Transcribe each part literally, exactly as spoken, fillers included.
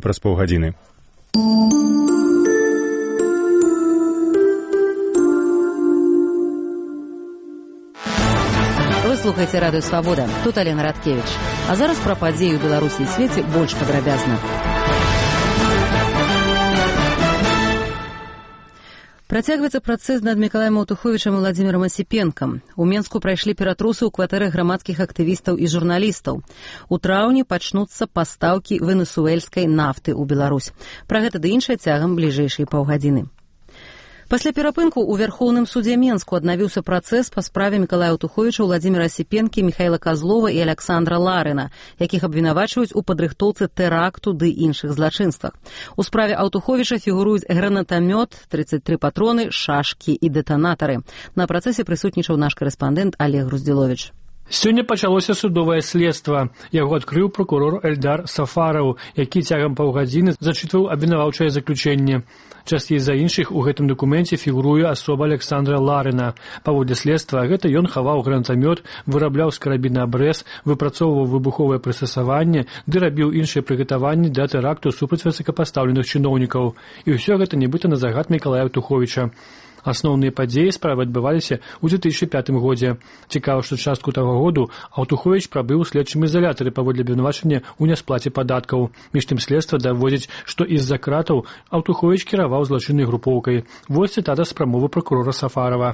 праз паўгадзіны. Вы слухаеце радыё «Свабода». Тут Алена Радкевіч. А зараз пра падзеі ў Беларусі і свеце больш падрабязна. Працягваецца працэс над Мікалаем Аўтуховічам і Владзімірам Асіпенкам. У Менску прайшлі ператрусы ў кватэрах грамадскіх актывістаў і журналістаў. У траўні пачнуцца пастаўкі венесуэльскай нафты ў Беларусь. Пра гэта ды іншае цягам бліжэйшай паўгадзіны. Пасля перапынку ў Вярхоўным судзе Менску аднавіўся працэс па справе Мікалая Аўтуховіча, Владзіміра Асіпенкі, Міхаіла Казлова і Аляксандра Ларына, якіх абвінавачваюць у падрыхтоўцы тэракту ды іншых злачынствах. У справе Аўтуховіча фігуруюць гранатамёт, трыццаць тры патроны, шашкі і дэтанатары. На працэсе прысутнічаў наш карэспандэнт Олег Груздзіловіч. Сёння пачалося судовае следства. Яго адкрыў прокурор Эльдар Сафараў, які цягам паўгадзіны зачытваў абвінаваўчае заключэнне. Часцей за іншых у гэтым дакуменце фігуруе асоба Аляксандра Ларына. Паводле следства, гэта ён хаваў гранатамёт, вырабляў з карабіна абрэз, выпрацоўваў выбуховае прыстасаванне ды рабіў іншыя прыгатаванні да тэракту супраць высокапастаўленых чыноўнікаў. І ўсё гэта нібыта на загад Мікалая Аўтуховіча. Асноўныя падзеі справы адбываліся ў дзве тысячы пятым годзе. Цікава, што частку таго году Аўтуховіч прабыў у следчым ізалятары паводле абвінавачання ў нясплаце падаткаў. Між тым следства даводзіць, што з-за кратаў Аўтуховіч кіраваў злачыннай групоўкай. Вось цытата з прамовы прокурора Сафарова.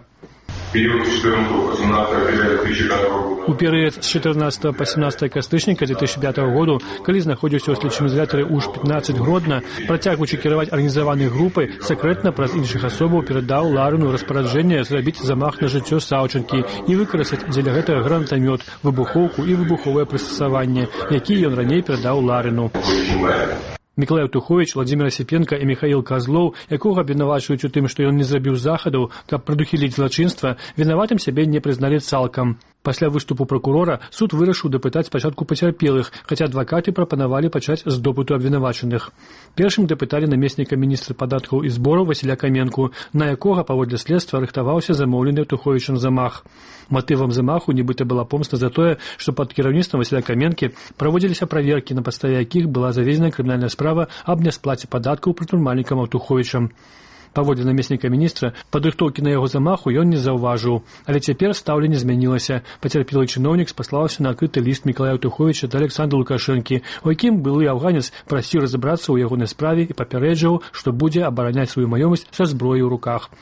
У перыяд з чатырнаццатага па сямнаццатае кастрычніка дзве тысячы пятага году, калі знаходзіўся ў следчым ізалятары ўж пятнаццаць гродна, працягваючы кіраваць арганізаванай групай, сакрэтна праз іншых асобаў перадаў Ларыну распараджэнне зрабіць замах на жыццё Саўчанкі і выкарыстаць дзеля гэтага гранатамёт, выбухоўку і выбуховае прыстасаванне, які ён раней перадаў Ларыну. Мікалай Аўтуховіч, Владзімір Асіпенка і Міхаіл Казлоў, якога абвінавачваюць у тым, што ён не зрабіў захадаў, каб прадухіліць злачынства, вінаватым сябе не прызналі цалкам. Пасля выступу прокурора суд вырашыў дапытаць спачатку пацярпелых, хаця адвакаты прапанавалі пачаць з допыту абвінавачаных. Першым дапыталі намесніка міністра падаткаў і збораў Васіля Каменку, на якога паводле следства рыхтаваўся замоўлены Аўтуховічам замах. Матывам замаху нібыта была помста за тое, што пад кіраўніцтвам Васіля Каменкі праводзіліся праверкі, на падставе якіх была заведзена крымінальная справа аб нясплаце падаткаў прадпрымальнікам Аўтуховічам. Паводле намесніка міністра, падрыхтоўкі на яго замаху ён не заўважыў, але цяпер стаўленне змянілася. Пацярпелы чыноўнік спаслаўся на адкрыты ліст Мікалая Аўтуховіча да Аляксандра Лукашэнкі, у якім былы афганец прасіў разабрацца ў ягонай справе і папярэджваў, што будзе абараняць сваю маёмасць са зброяй у руках.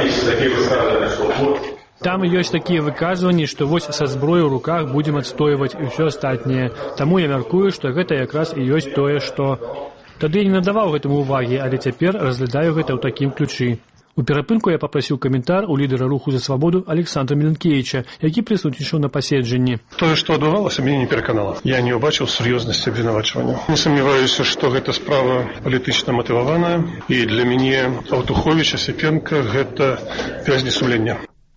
Там ёсць такія выказванні, што вось са зброяй у руках будзем адстойваць і ўсё астатняе. Таму я мяркую, што гэта якраз і ёсць тое, што... Тады я не надаваў гэтаму ўвагі, але цяпер разглядаю гэта ў такім ключы. У перапынку я папрасіў каментар у лідара руху за свабоду Александра Міленкевіча, які прысутнічаў на паседжанні. Тое, што адбывалася, мяне не пераканала. Я не ўбачыў сур'ёзнасці абвінавачвання. Не сумняваюся, што гэта справа палітычна матываваная, і для мяне Аўтуховіч, Асіпенка гэта вязні сумлення.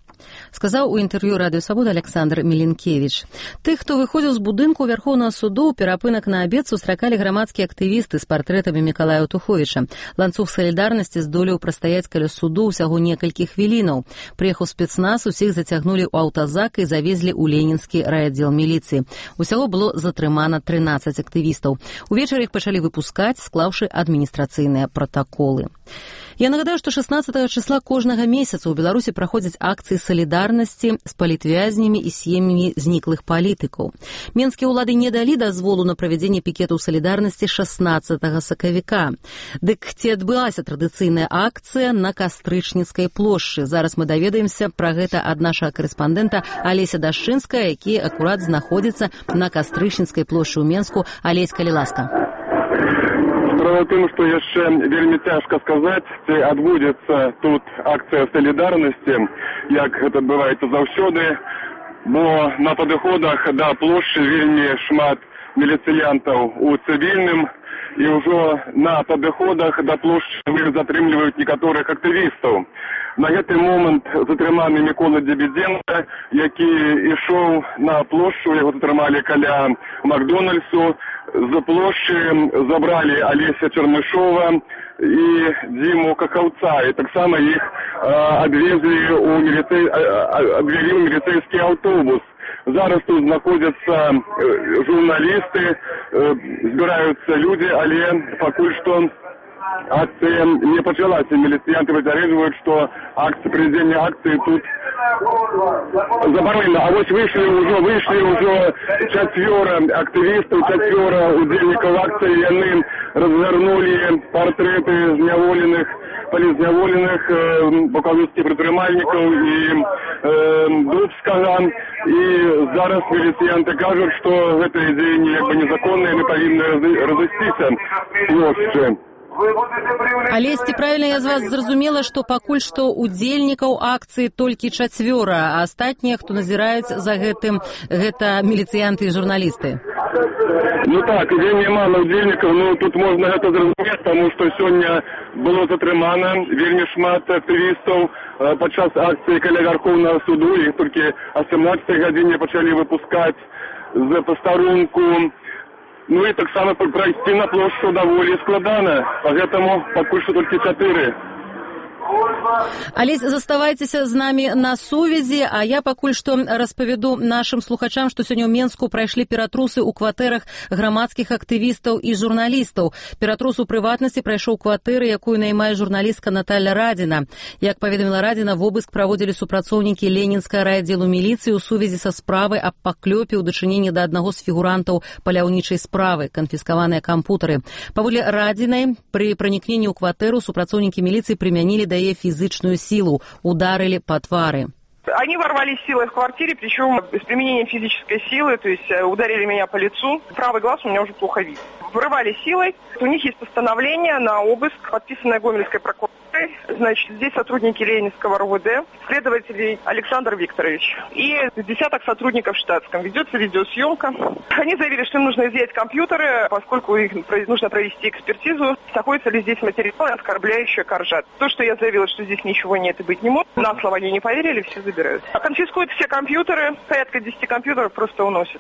Сказаў у інтэрв'ю радыё «Свабода» Аляксандр Міленкевіч. Тых, хто выходзіў з будынку Вярхоўнага суду, перапынак на абед сустракалі грамадскія актывісты з партрэтамі Мікалая Аўтуховіча. Ланцуг салідарнасці здолеў прастаяць каля суду ўсяго некалькі хвілінаў. Прыехаў спецназ, усіх зацягнулі ў аўтазак і завезлі ў ленінскі райаддзел міліцыі. Усяго было затрымана трынаццаць актывістаў. Увечары іх пачалі выпускаць, склаўшы адміністрацыйныя пратаколы. Я нагадаю, што шаснаццатага числа кожнага месяца ў Беларусі праходзяць акцыі салідарнасці з палітвязнямі і сем'ямі зніклых палітыкаў. Менскія ўлады не далі дазволу на правядзенне пікетаў салідарнасці шаснаццатага сакавіка. Дык ці адбылася традыцыйная акцыя на Кастрычніцкай плошчы? Зараз мы даведаемся пра гэта ад нашага карэспандэнта Алеся Дашчынская, які акурат знаходзіцца на Кастрычніцкай плошчы ў Менску. Алесь, калі ласка. Справа ў тым, што яшчэ вельмі цяжка сказаць, ці адбудзецца тут акцыя салідарнасці, як гэта адбываецца заўсёды, бо на падыходах да плошчы вельмі шмат міліцыянтаў у цывільным, і ўжо на падыходах да плошчы затрымліваюць некаторых актывістаў. На гэты момант затрыманы Мікола Дзебедзенка, які ішоў на плошчу, яго затрымалі каля Макдональдсу. За плошчы забралі Алеся Чарнышова і Дзіму Какаўца, і таксама іх адвезлі ў міліцэй... адвялі ў міліцэйскі аўтобус. Зараз тут знаходзяцца журналісты, збіраюцца людзі, але пакуль што акцыя не пачалася. Міліцыянты папярэджваюць, што акцыя, правядзенне акцыі тут забаронена. А вось выйшлі ўжо, выйшлі ўжо чацвёра актывістаў, чацвёра удзельнікаў акцыі. Яны разгарнулі партрэты зняволеных, палізняволеных бакалаўскіх прадпрымальнікаў і э, Дубскага. І зараз міліцыянты кажуць, што гэтыя дзеянні як бы незаконныя, мы павінны разысціся плошчы. Але ці правільна я з вас зразумела, што пакуль што удзельнікаў акцыі толькі чацвёра, а астатнія, хто назіраюць за гэтым, гэта міліцыянты і журналісты? Ну так, вельмі мала удзельнікаў, ну тут можна гэта зразумець, таму што сёння было затрымана вельмі шмат актывістаў падчас акцыі каля Вярхоўнага суду, іх толькі о сямнаццатай гадзіне пачалі выпускаць з пастарунку. Ну і таксама прайсці на плошчу даволі складана, поэтому пакуль што толькі чатыры. Алесь, заставайцеся з намі на сувязі, а я пакуль што распавяду нашым слухачам, што сёння ў Менску прайшлі ператрусы ў кватэрах грамадскіх актывістаў і журналістаў. Ператрус у прыватнасці прайшоў кватэры, якую наймае журналістка Наталья Радзіна. Як паведаміла Радзіна, вобыск праводзілі супрацоўнікі Ленінскага райаддзелу міліцыі ў сувязі са справай аб паклёпе ў дачыненні да аднаго з фігурантаў паляўнічай справы, канфіскаваныя кампутары. Паводле Радзінай, пры пранікненні ў кватэру супрацоўнікі міліцыі прымянілі да яе физичную силу, ударили по твари. Они ворвались силой в квартире, причем с применением физической силы, то есть ударили меня по лицу. Правый глаз у меня уже плохо видит. Врывали силой. У них есть постановление на обыск, подписанное Гомельской прокуратурой. Значит, здесь сотрудники Ленинского РУВД, следователь Александр Викторович и десяток сотрудников в штатском. Ведется видеосъемка. Они заявили, что им нужно изъять компьютеры, поскольку их нужно провести экспертизу, находится ли здесь материалы, оскорбляющие Коржат. То, что я заявила, что здесь ничего нет и быть не может, на слово они не поверили, все забирают. Конфискуют все компьютеры, порядка десяти компьютеров просто уносят.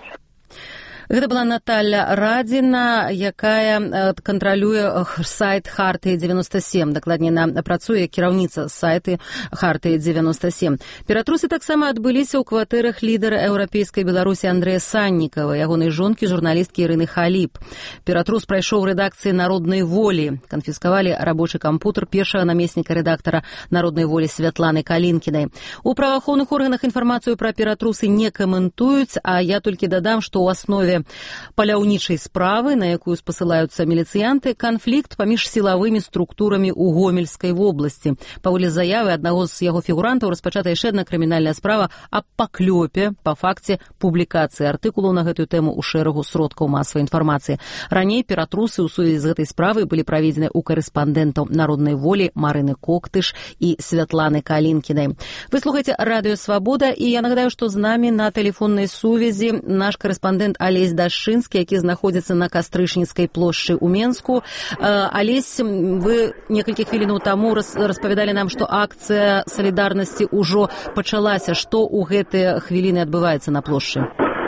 Гэта была Наталья Радзіна, якая кантралюе сайт Хартыі девяносто семь. Дакладней, на працуе кіраўніца сайты Хартыі девяносто семь. Ператрусы таксама адбыліся ў кватэрах лідара еўрапейскай Беларусі Андрэя Саннікава, ягонай жонкі, журналісткі Ірыны Халіп. Ператрус прайшоў у рэдакцыі Народнай волі. Канфіскавалі рабочы кампутер першага намесніка рэдактара Народнай волі Святланы Калінкінай. У праваахоўных органах інфармацыю пра ператрусы не каментуюць, а я толькі дадам, што ў аснове паляўнічай справы, на якую спасылаюцца міліцыянты, канфлікт паміж сілавымі структурамі ў Гомельскай вобласці. Паводле заявы аднаго з яго фігурантаў распачата яшчэ адна крымінальная справа аб паклёпе па факце публікацыі артыкулаў на гэтую тэму ў шэрагу сродкаў масавай інфармацыі. Раней ператрусы ў сувязі з гэтай справай былі праведзены ў карэспандэнтаў Народнай волі Марыны Коктыш і Святланы Калінкінай. Вы слухаеце Радыё Свабода, і я нагадаю, што з намі на тэлефоннай сувязі наш карэспандэнт Алесь Дашчынскі, які знаходзіцца на Кастрычніцкай плошчы ў Менску. Алесь, вы некалькі хвілінаў таму распавядалі нам, што акцыя салідарнасці ўжо пачалася. Што ў гэтыя хвіліны адбываецца на плошчы?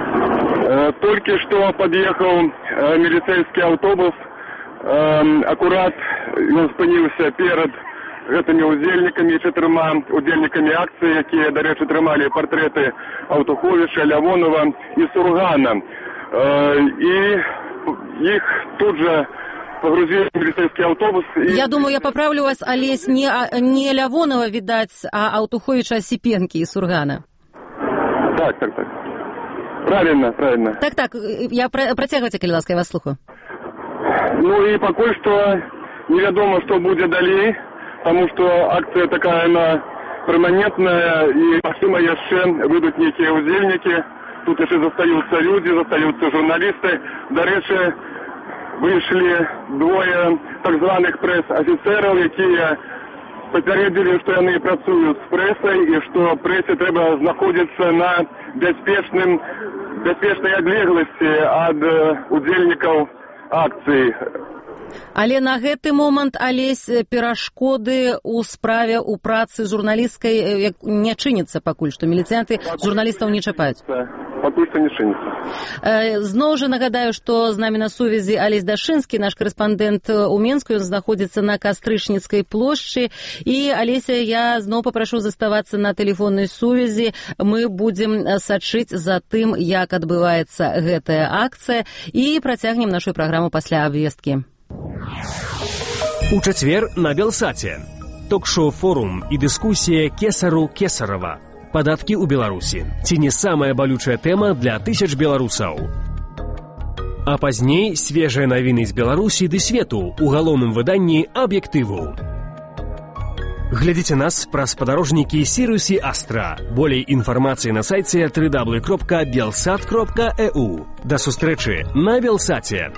Толькі што пад'ехаў міліцэйскі аўтобус. Акурат ён спыніўся перад гэтымі удзельнікамі, чатырма удзельнікамі акцыі, якія, дарэчы, трымалі партрэты Аўтуховіча, Лявонова і Сургана. И их тут же погрузили в милицейский автобус. И... Я думаю, я поправлю вас, Олесь, не, не Лявонова, видать, а Аўтуховича, Осипенки и Сургана. Так, так, так. Правильно, правильно. Так, так, я про... протягивайте, калі ласка, я вас слухаю. Ну и пока что неведомо, что будет далее, потому что акция такая, она перманентная, и, максима, яшчэ выйдут некие удзельники. Тут еще застаются люди, застаются журналисты. До речи, вышли двое так званых пресс-офицеров, которые попередили, что они працуют с прессой, и что прессе треба знаходиться на безпечным, безпечной одлеглости от удзельников акций. Але на гэты момант, Алесь, перашкоды ў справе ў працы журналісцкай не чыняцца пакуль што. Міліцыянты журналістаў не чапаюць. пакуль што не чыніцца. Зноў жа нагадаю, што з намі на сувязі Алесь Дашынскі, наш карэспандэнт у Менску, ён знаходзіцца на Кастрычніцкай плошчы. І, Алеся, я зноў папрашу заставацца на тэлефоннай сувязі. Мы будзем сачыць за тым, як адбываецца гэтая акцыя, і працягнем нашу праграму пасля абвесткі. У чацвер на Белсаце. Ток-шоу «Форум» і дыскусія Кесару Кесарова. Падаткі ў Беларусі. Ці не самая балючая тэма для тысяч беларусаў? А пазней свежыя навіны з Беларусі ды свету у галоўным выданні «Аб'ектыву». Глядзіце нас праз спадарожнікі Сірус і Астра. Болей інфармацыі на сайце дабл ю дабл ю дабл ю кропка белсат кропка э у. Да сустрэчы на Белсаце.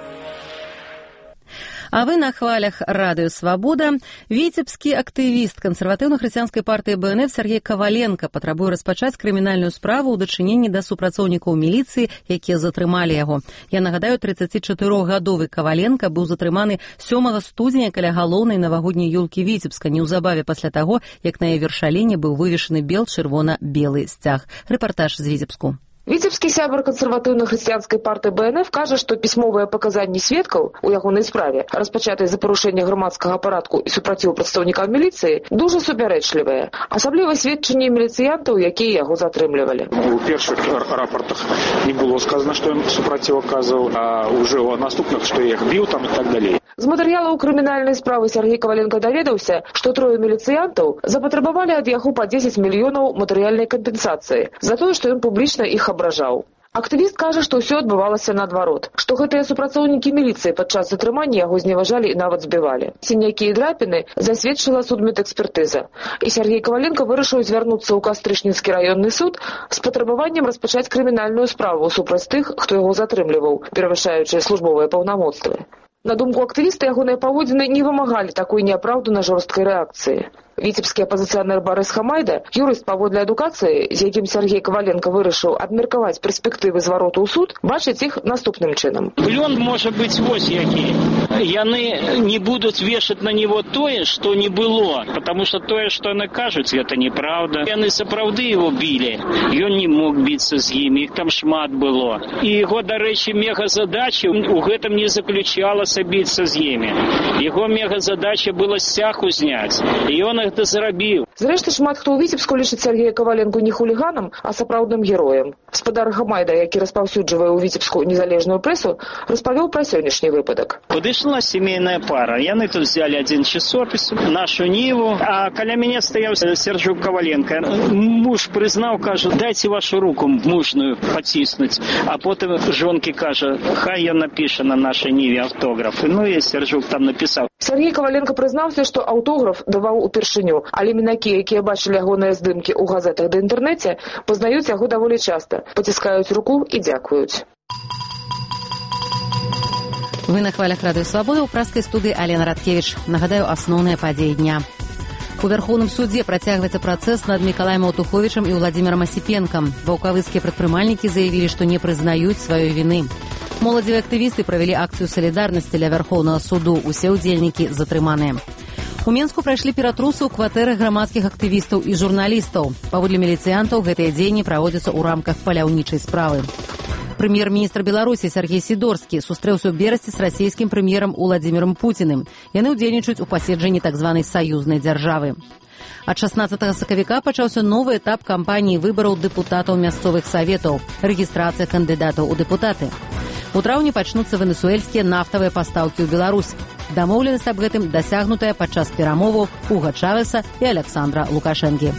А вы на хвалях Радыё Свабода. Віцебскі актывіст кансерватыўна-хрысціянскай партыі бэ эн эф Сергей Каваленка патрабуе распачаць крымінальную справу ў дачыненні да супрацоўнікаў міліцыі, якія затрымалі яго. Я нагадаю, трыццацічатырохгадовы Каваленка быў затрыманы сёмага студзеня каля галоўнай навагодняй ёлкі Віцебска, неўзабаве пасля таго, як на яе вершаліне быў вывешаны бел-чырвона-белы сцяг. Рэпартаж з Віцебску. Віцебскі сябар кансерватыўна-хрысціянскай партыі бэ эн эф кажа, што пісьмовыя паказанні сведкаў у ягонай справе, распачатай за парушэнне грамадскага парадку і супраціў прадстаўнікаў міліцыі, дужа супярэчлівыя. Асабліва сведчанні міліцыянтаў, якія яго затрымлівалі. У першых рапортах не было сказано, што ён супраціў аказваў, а ўжо ў наступных, што я іх біў там і так далей. З матэрыялаў крымінальнай справы Сергей Каваленка даведаўся, што трое міліцыянтаў запатрабавалі ад яго па дзесяць мільёнаў матэрыяльнай кампенсацыі за тое, што ён публічна іх абражаў. Актывіст кажа, што ўсё адбывалася наадварот, што гэтыя супрацоўнікі міліцыі падчас затрымання яго зневажалі і нават збівалі. Сінякі і драпіны засведчыла судмедэкспертыза. І Сергей Каваленка вырашыў звярнуцца ў Кастрычніцкі раённы суд з патрабаваннем распачаць крымінальную справу супраць тых, хто яго затрымліваў, перавышаючы службовыя паўнамоцтвы. На думку актывіста, ягоныя паводзіны не вымагалі такой неапраўдана жорсткай рэакцыі. Віцебскі апазіцыянер Барыс Хамайда, юрыст паводле адукацыі, з якім Сергей Каваленка вырашыў абмеркаваць перспектывы звароту ў суд, бачыць іх наступным чынам. Плён можа быць вось які. Яны не будуць вешаць на него тое, што не было, потому что тое, што яны кажуць, гэта неправда. Яны сапраўды его білі. Ён не мог біцца з імі, іх там шмат было. І яго, дарэчы, мегазадача у гэтым не заключалася біцца з імі. Яго мегазадача была сцяг узняць. І ён гэта зрабіў. Зрэшты, шмат хто ў Віцебску лічыць Сергея Каваленку не хуліганам, а сапраўдным героем. Спадар Хамайда, які распаўсюджвае ў Віцебску незалежную прэсу, распавёў пра сённяшні выпадак. Падышла сямейная пара. Яны тут взяли один часопіс, нашу Ниву, а каля мяне стаяў Сержук Каваленко. Муж прызнаў, кажа, дайце вашу руку мужную паціснуць. А потым жонкі кажа, хай ён напіша на нашай Ниве аўтограф. Ну і Сержук там напісаў. Сергей Каваленко прызнаўся, што аўтограф даваў упершыню, але мінакі, якія бачылі ягоныя здымкі ў газетах ды інтэрнэце, пазнаюць яго даволі часта, паціскаюць руку і дзякуюць. Вы на хвалях Радыё Свабода, ў праскай студыі Алена Радкевіч. Нагадаю, асноўныя падзеі дня. У Вярхоўным судзе працягваецца працэс над Мікалаем Аўтуховічам і Владзімірам Асіпенкам. Ваўкавыцкія прадпрымальнікі заявілі, што не прызнаюць сваёй віны. Моладзевыя актывісты правялі акцыю салідарнасці ля Вярхоўнага суду. Усе ўдзельнікі затрыманыя. У Менску прайшлі ператрусы ў кватэры грамадскіх актывістаў і журналістаў. Паводле міліцыянтаў, гэтыя дзеянні праводзяцца ў рамках паляўнічай справы. Прэм'ер-міністр Беларусі Сергей Сідорскі сустрэўся ў Берасці з расійскім прэм'ерам Уладзімірам Пуціным. Яны ўдзельнічаюць у паседжанні так званай саюзнай дзяржавы. Ад шаснаццатага сакавіка пачаўся новы этап кампаніі выбараў дэпутатаў мясцовых саветаў, рэгістрацыя кандыдатаў у дэпутаты. У траўні пачнуцца венесуэльскія нафтавыя пастаўкі ў Беларусь. Дамоўленасць аб гэтым дасягнутая падчас перамоваў Хуга Чавеса і Александра Лукашэнкі.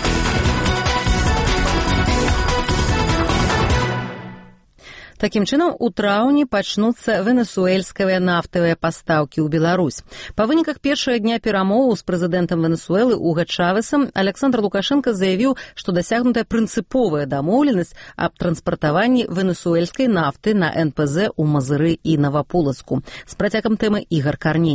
Такім чынам, у траўні пачнуцца венесуэльскія нафтавыя пастаўкі ў Беларусь. Па выніках першага дня перамоваў з прэзідэнтам Венесуэлы Хуга Чавесам Александр Лукашенко заявіў, што дасягнутая прынцыповая дамоўленасць аб транспартаванні венесуэльскай нафты на эн пэ зэ ў Мазыры і Наваполацку. З працякам тэмы Ігар Карней.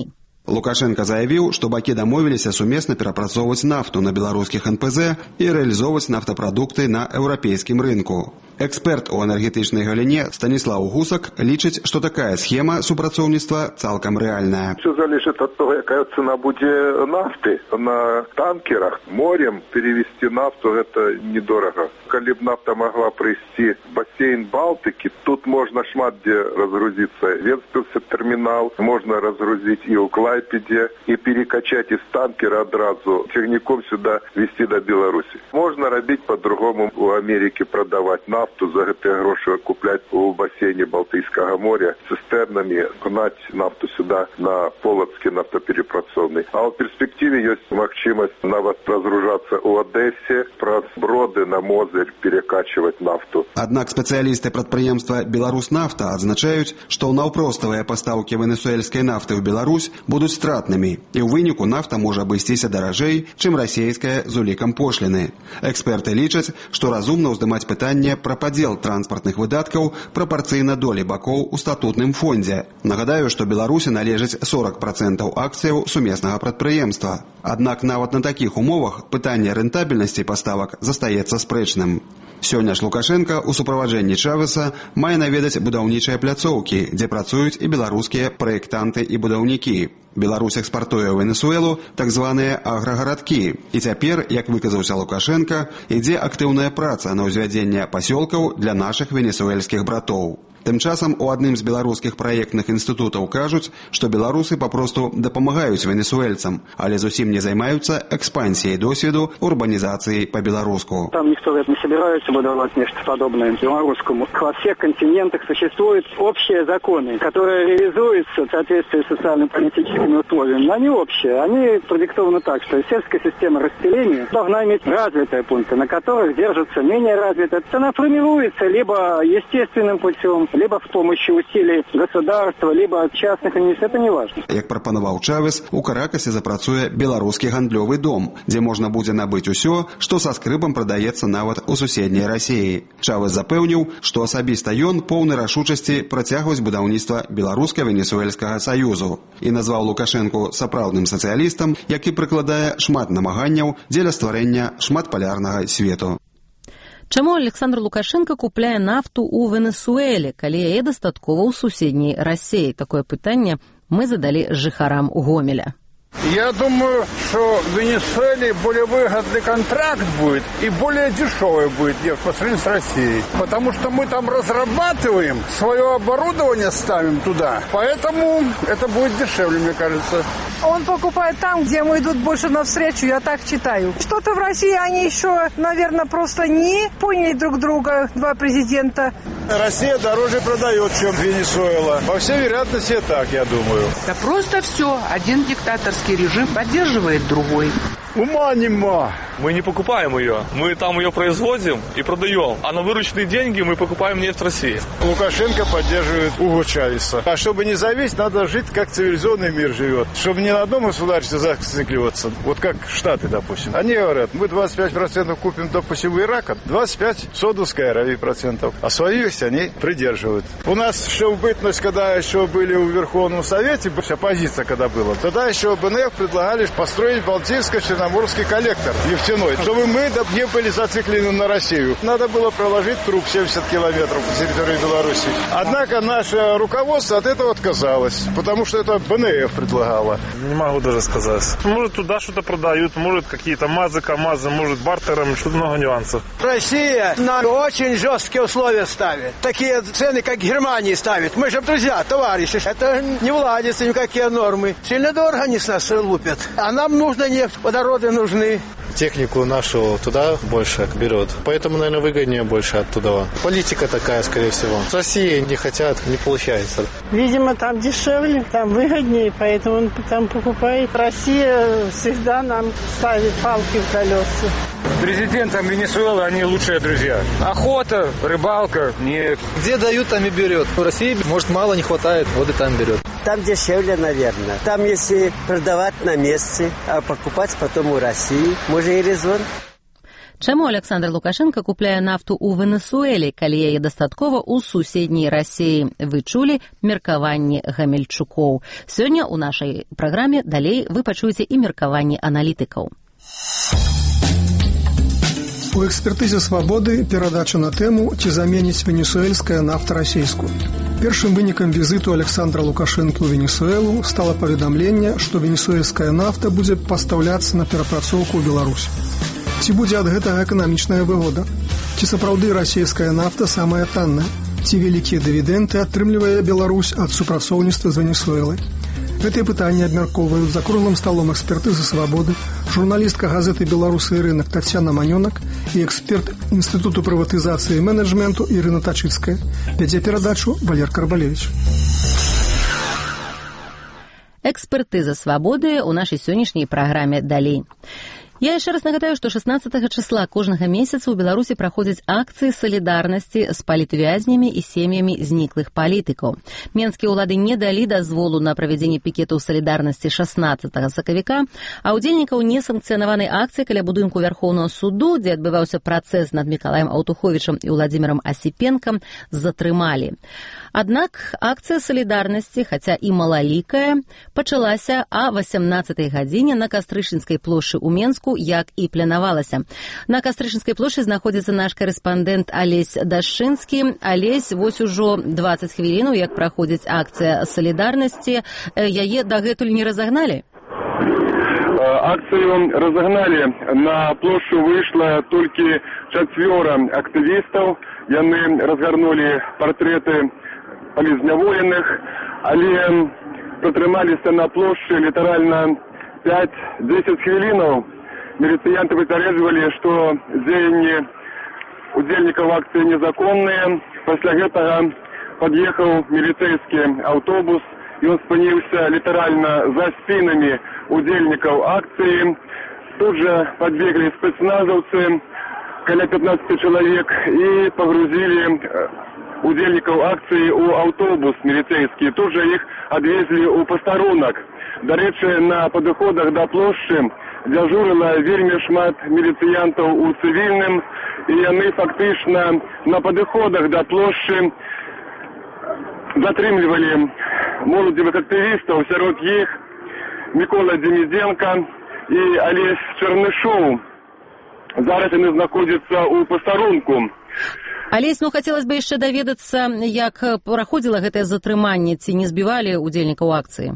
Лукашенко заявіў, што бакі дамовіліся сумесна перапрацоўваць нафту на беларускіх эн пэ зэ і рэалізоўваць нафтапрадукты на еўрапейскім рынку. Эксперт у энергетычнай галіне Станіслав Гусак лічыць, што такая схема супрацоўніцтва цалкам рэальная. Все залежит от того, якая цена будет нафты. На танкерах морем перевести нафту это недорого. Коли бы нафта могла прийти в бассейн Балтики, тут можно шмат где разгрузиться. Венспилсе терминал можно разгрузить и у Клайпеде, и перекачать из танкера одразу черником сюда везти до Беларуси. Можно робить по-другому, у Америки продавать нафту, за эти гроши куплять у бассейне Балтийского моря цистернами, гнать нафту сюда на Полоцкий нафтоперепрацовный. А в перспективе есть возможность нават разгружаться у Одессе, про броды на Мозырь перекачивать нафту. Аднак спецыялісты прадпрыемства «Беларуснафта» адзначаюць, што наўпроставыя пастаўкі венесуэльскай нафты ў Беларусь будуць стратнымі, і ў выніку нафта можа абысціся даражэй, чым расійская з улікам пошліны. Эксперты лічаць, што разумна ўздымаць пытанне пра падзел транспартных выдаткаў прапарцыйна долі бакоў у статутным фондзе. Нагадаю, што Беларусі належыць сорок процентаў акцыяў сумеснага прадпрыемства. Аднак нават на такіх умовах пытанне рэнтабельнасці паставак застаецца спрэчным. Сёння ж Лукашенко у суправаджэнні Чавеса мае наведаць будаўнічыя пляцоўкі, дзе працуюць і беларускія праектанты і будаўнікі. Беларусь экспартуе ў Венесуэлу так званыя аграгарадкі. І цяпер, як выказаўся Лукашенко, ідзе актыўная праца на ўзвядзенне пасёлкаў для нашых венесуэльскіх братоў. Тым часам у адным з беларускіх праектных інстытутаў кажуць, што беларусы папросту дапамагаюць венесуэльцам, але зусім не займаюцца экспансіяй досведу урбанізацыі па-беларуску. Там никто не собирается выдавать нечто подобное белорусскому. Во всех континентах существуют общие законы, которые реализуются в соответствии с социально-политическими условиями. Они общие, они продиктованы так, что сельская система расселения должна иметь развитые пункты, на которых держатся менее развитые. Она формируется либо естественным путем, либо с помощью усилий государства, либо частных инвесторов, это не важно. Як прапанаваў Чавес, у Каракасе запрацуе беларускі гандлёвы дом, дзе можна будзе набыць усё, што са скрыпам прадаецца нават у суседняй Расіі. Чавес запэўніў, што асабіста ён поўны рашучасці працягваць будаўніцтва беларуска-венесуэльскага саюзу і назваў Лукашэнку сапраўдным сацыялістам, які прыкладае шмат намаганняў дзеля стварэння шматпалярнага свету. Чаму Александр Лукашенко купляе нафту ў Венесуэле, калі яе дастаткова ў суседняй Расіі? Такое пытанне мы задалі жыхарам Гомеля. Я думаю, что в Венесуэле более выгодный контракт будет и более дешевый будет по сравнению с Россией. Потому что мы там разрабатываем, свое оборудование ставим туда. Поэтому это будет дешевле, мне кажется. Он покупает там, где ему идут больше навстречу, я так читаю. Что-то в России они еще, наверное, просто не поняли друг друга, два президента. Россия дороже продает, чем Венесуэла. По всей вероятности, так, я думаю. Да просто все. Один диктаторский режим поддерживает другой. Ума нема. Мы не покупаем ее. Мы там ее производим и продаем. А на вырученные деньги мы покупаем нефть в России. Лукашенко поддерживает Уго Чавеса. А чтобы не зависеть, надо жить, как цивилизованный мир живет. Чтобы не на одном государстве зацикливаться. Вот как Штаты, допустим. Они говорят, мы двадцать пять процентов купим, допустим, у Ирака, двадцать пять процентов Саудовской Аравии процентов. А свою есть они придерживают. У нас еще в бытность, когда еще были в Верховном Совете, оппозиция когда была, тогда еще БНФ предлагали построить Балтийско-Черноморский коллектор нефтяной, чтобы мы не были зациклены на Россию. Надо было проложить труб семьдесят километров по территории Беларуси. Однако наше руководство от этого отказалось, потому что это БНФ предлагало. Не могу даже сказать. Может, туда что-то продают, может, какие-то МАЗы, КАМАЗы, может, бартером, что-то много нюансов. Россия нам очень жесткие условия ставит. Такие цены, как Германия ставит. Мы же друзья, товарищи. Это не владится никакие нормы. Сильно дорого они с нас лупят. А нам нужна нефть, водороды нужны. Технику нашу туда больше берут. Поэтому, наверное, выгоднее больше оттуда. Политика такая, скорее всего. С Россией не хотят, не получается. Видимо, там дешевле, там выгоднее, поэтому он там покупает. Россия всегда нам ставит палки в колеса. Президентам Венесуэлы они лучшие друзья. Охота, рыбалка, нефть. Где дают, там и берет. В России, может, мало не хватает, вот и там берет. Там дешевле, наверное. Там, если продавать на месте, а покупать потом у России, может и резон. Чаму Александр Лукашенко купляе нафту ў Венесуэлі, калі яе дастаткова ў суседняй Расіі? Вы чулі меркаванні гамельчукоў. Сёння ў нашай праграме далей вы пачуеце і меркаванні аналітыкаў. У экспертызе «Свабоды» перадача на тэму, ці заменіць венесуэльская нафта расійскую. Першым вынікам візіту Александра Лукашэнкі ў Венесуэлу стала паведамленне, што венесуэльская нафта будзе пастаўляцца на перапрацоўку ў Беларусь. Ці будзе ад гэтага эканамічная выгода? Ці сапраўды расійская нафта самая танная? Ці вялікія дывідэнды атрымлівае Беларусь ад супрацоўніцтва з Венесуэлай? Гэтыя пытанні абмяркоўваюць за круглым сталом экспертызы «Свабоды», журналістка газеты «Беларусы і рынок» Тацяна Манёнак і эксперт Інстытуту прыватызацыі і менеджменту Ірына Тачыцкая. Вядзе перадачу Валер Карбалевіч. Экспертыза «Свабоды» ў нашай сённяшняй праграме далей. Я яшчэ раз нагадаю, што шаснаццатага числа кожнага месяца ў Беларусі праходзяць акцыі салідарнасці з палітвязнямі і сем'ямі зніклых палітыкаў. Менскія ўлады не далі дазволу на правядзенне пікетаў салідарнасці шаснаццатага сакавіка, а ўдзельнікаў несанкцыянаванай акцыі каля будынку Вярхоўнага суду, дзе адбываўся працэс над Мікалаем Аўтуховічам і Владзімірам Асіпенкам, затрымалі. Аднак акцыя салідарнасці, хаця і малалікая, пачалася а васямнаццатай гадзіне на Кастрычынскай плошчы ў Менску, як і планавалася. На Кастрычынскай плошчы знаходзіцца наш карэспандэнт Алесь Дашчынскі. Алесь, вось ужо дваццаць хвілінаў, як праходзіць акцыя салідарнасці. Яе дагэтуль не разагналі? Акцыю разагналі. На плошчу выйшла толькі чацвёра актывістаў. Яны разгарнулі партрэты палізняволеных, але пратрымаліся на плошчы літаральна пяць-дзесяць хвілінаў. Міліцыянты папярэджвалі, што дзеянні удзельнікаў акцыі незаконныя. Пасля гэтага пад'ехаў міліцэйскі аўтобус, ён спыніўся літаральна за спінамі удзельнікаў акцыі. Тут жа падбеглі спецназаўцы, каля пятнаццаць чалавек, і пагрузілі удзельнікаў акцыі ў аўтобус міліцэйскі. Тут жа іх адвезлі ў пастарунак. Дарэчы, на падыходах да плошчы дзяжурыла вельмі шмат міліцыянтаў у цывільным, і яны фактычна на падыходах да плошчы затрымлівалі моладзевых актывістаў, сярод іх Мікола Демідзенка і Алесь Чарнышоў. Зараз яны знаходзяцца ў пастарунку. Алесь, ну хацелася б яшчэ даведацца, як праходзіла гэтае затрыманне, ці не збівалі удзельнікаў акцыі?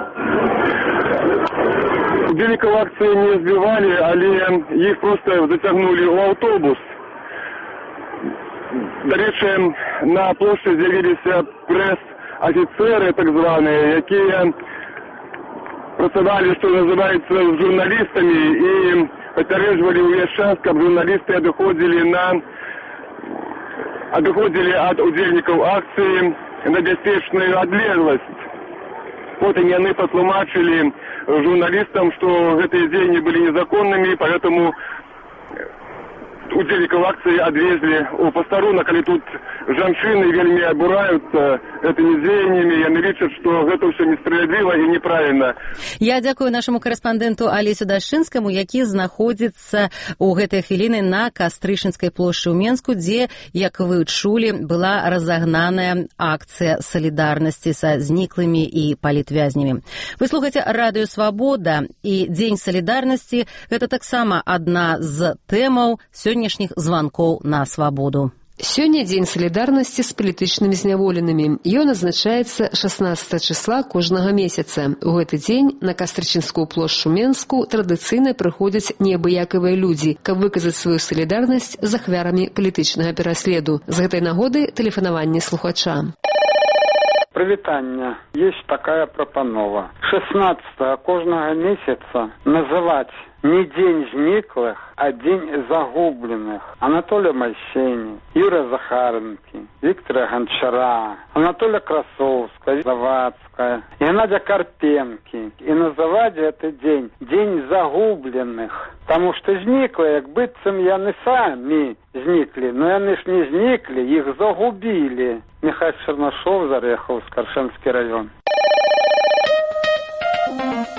Удзельнікаў акцыі не збівалі, але іх проста зацягнулі ў аўтобус. Дарэчы, на плошчы з'явіліся прэс-афіцэры, так званыя, якія працавалі, што называецца, з журналістамі, і папярэджвалі ўвесь час, каб журналісты адыходзілі на адыходзілі ад удзельнікаў акцыі на бяспечную адлегласць. Потым яны патлумачылі журналістам, што гэтыя дзеянні былі незаконнымі, поэтому удзельнікаў акцыі адвезлі ў пастарунак, але тут жанчыны вельмі абураюцца гэтымі дзеяннямі, яны лічаць, што гэта ўсё несправядліва і неправільна. Я дзякую нашаму карэспандэнту Алесю Дашчынскаму, які знаходзіцца ў гэтыя хвіліны на Кастрычынскай плошчы ў Менску, дзе, як вы чулі, была разагнаная акцыя салідарнасці са зніклымі і палітвязнямі. Вы слухаеце радыё «Свабода», і Дзень салідарнасці – гэта таксама адна з тэмаў сённяшніх званкоў на свабоду. Сёння дзень салідарнасці з палітычнымі зняволенымі. Ён азначаецца шаснаццатага числа кожнага месяца. У гэты дзень на Кастрычынскую плошчу Менску традыцыйна прыходзяць неабыякавыя людзі, каб выказаць сваю салідарнасць з ахвярамі палітычнага пераследу. З гэтай нагоды тэлефанаванне слухача. Прывітання. Есть такая прапанова. шаснаццатага кожнага месяца называць не День зниклых, а День загубленных. Анатолия Майсени, Юрия Захаренки, Виктора Гончара, Анатолия Красовская, Завадская и Надя Карпенки. И называть этот день День загубленных. Потому что зниклые, как быццам яны сами зникли, но яны ж не зникли, их загубили. Михаил Чернышов, Зарехов, Скоршенский район.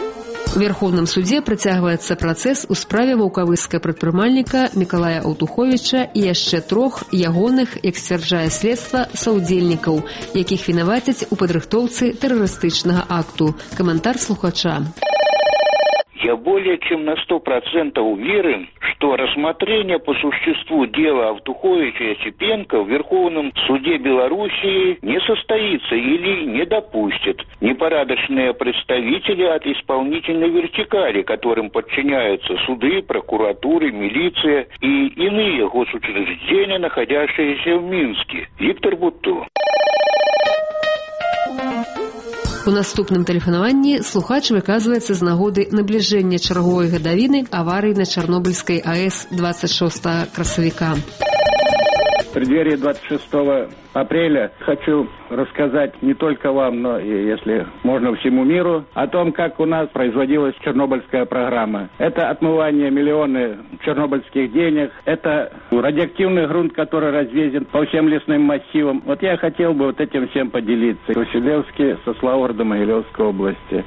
У Верховным суде працягваецца працэс у справе ваўкавыскага прадпрымальніка Мікалая Аўтуховіча і яшчэ трох ягоных, як сцвярджае следства, саўдзельнікаў, якіх вінавацяць у падрыхтоўцы тэрарыстычнага акту. Каментар слухача. Я более чем на сто процентов уверен, что рассмотрение по существу дела Автуховича и Осипенко в Верховном суде Белоруссии не состоится или не допустят непорядочные представители от исполнительной вертикали, которым подчиняются суды, прокуратуры, милиция и иные госучреждения, находящиеся в Минске. Виктор Бутто. У наступным тэлефанаванні слухач выказваецца з нагоды набліжэння чарговай гадавіны аварыі на Чарнобыльскай АЭС двадцать шестого красавіка. В преддверии двадцать шестого апреля хочу рассказать не только вам, но и, если можно, всему миру, о том, как у нас производилась Чернобыльская программа. Это отмывание миллионы чернобыльских денег, это радиоактивный грунт, который развезен по всем лесным массивам. Вот я хотел бы вот этим всем поделиться. Василевский, Сословгорода, Могилевской области.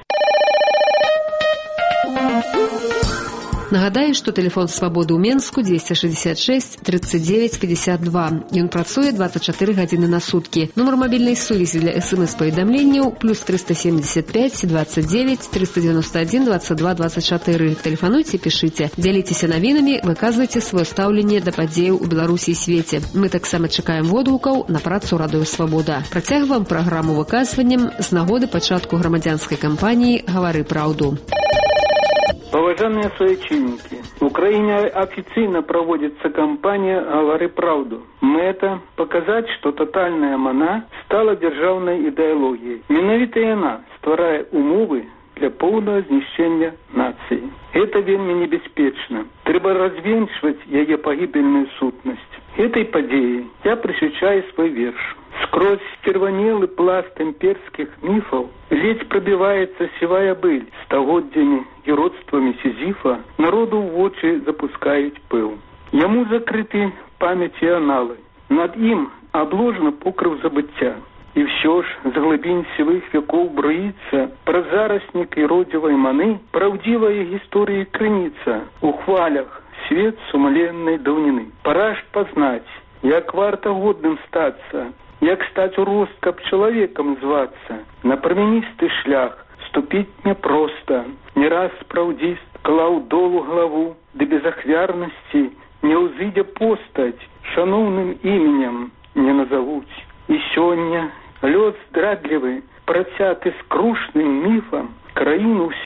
Нагадаю, што тэлефон свабоды ў Менску двести шестьдесят шесть тридцать девять пятьдесят два. Ён працуе двадцать четыре гадзіны на суткі. Нумар мабільнай сувязі для эс-эм-эс-паведамленняў плюс триста семьдесят пять двадцать девять триста девяносто один двадцать два двадцать четыре. Тэлефануйце, пішыце. Дзяліцеся навінамі, выказвайце сваё стаўленне да падзеяў у Беларусі і свеце. Мы таксама чакаем водгукаў на працу Радыё Свабода. Працягваем праграму выказваннем з нагоды пачатку грамадзянскай кампаніі «Гавары праўду». Уважаемые соотечественники, в Украине официально проводится кампания «Говори правду». Мета – показать, что тотальная мана стала державной идеологией. Менавіта яна стварае умовы для полного знищення нации. Это вельми небеспечно. Трэба развенчивать яе погибельную сутность. Этой подеи я присвящаю свой верш. Сквозь стерванелый пласт имперских мифов ледь пробивается сивая быль. Стогоддзями и родствами Сизифа народу в очи запускают пыл. Ему закрыты память и аналы. Над им обложено покров забыття. И все ж за глыбінь сівых веков броится про заросник и родевой маны правдивая история крыница у хвалях свет сумленной давнины. Пора ж познать, як варто годным статься, як стать уростком человеком зваться. На променистый шлях ступить непросто. Не раз правдист клал долу главу, да без ахвярности не узидя постать, шановным именем не назовуть. И сёння лёд здрадлівы, працяты скрушным мифом, краину